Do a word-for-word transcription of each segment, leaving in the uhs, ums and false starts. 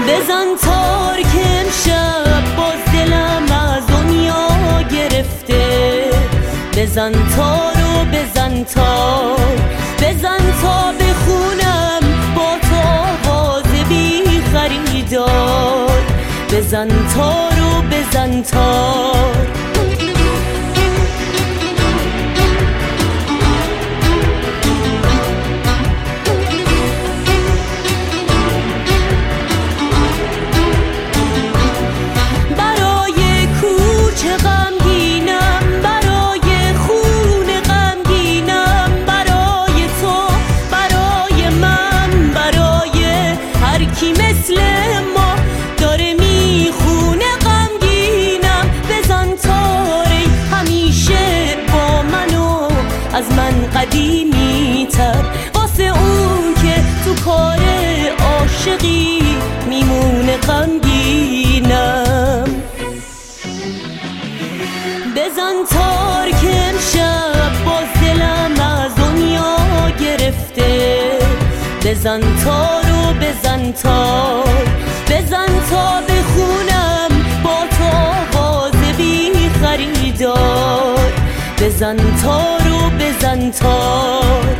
بزن تار که امشب باز دلم از دنیا گرفته. بزن تارو بزن تار، بزن تا بخونم با تو آواز بی خریدار. بزن تارو بزن تار. از من قدیمی تر واسه اون که تو کار عاشقی میمونه غمگینم. بزن تار که امشب باز دلم از دنیا گرفته. بزن تارو بزن تار، بزن تا بخونم با تو آواز بی خریدار. بزن تارو بزن تار.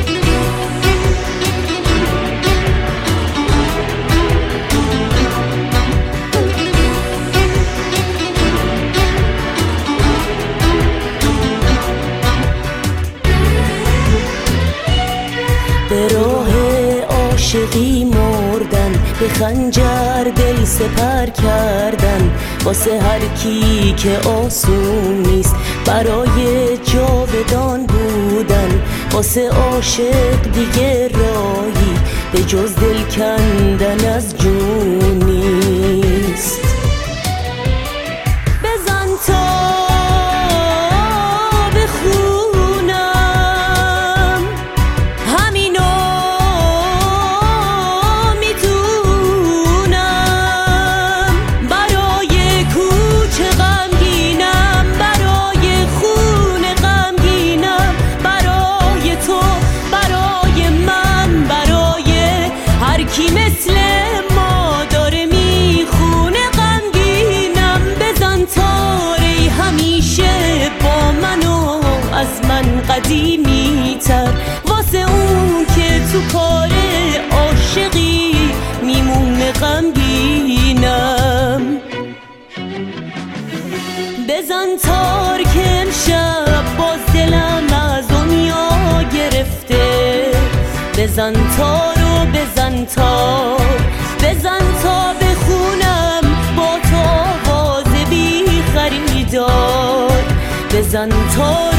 به راه عاشقی مردن، به خنجر دل سپر کردن، واسه هر کی که آسون نیست برای جاودان بودن. واسه عاشق دیگه راهی به جز دل کندن از جون نیست. بزن تا بخونم همینو میتونم. برای کوچه غمگینم، برای خونه غمگینم، برای تو، برای من، برای هر کی مثل ما داره میخونه غمگینم. بزن تاری همیشه با منو از من قدیمی تر واسه اون که تو کار عاشقی میمونه غمگینم. بزن تار که امشب باز دلم از دنیا گرفته. بزن تارو بزن تار، بزن تا بخونم با تو آواز بی خریدار. بزن تار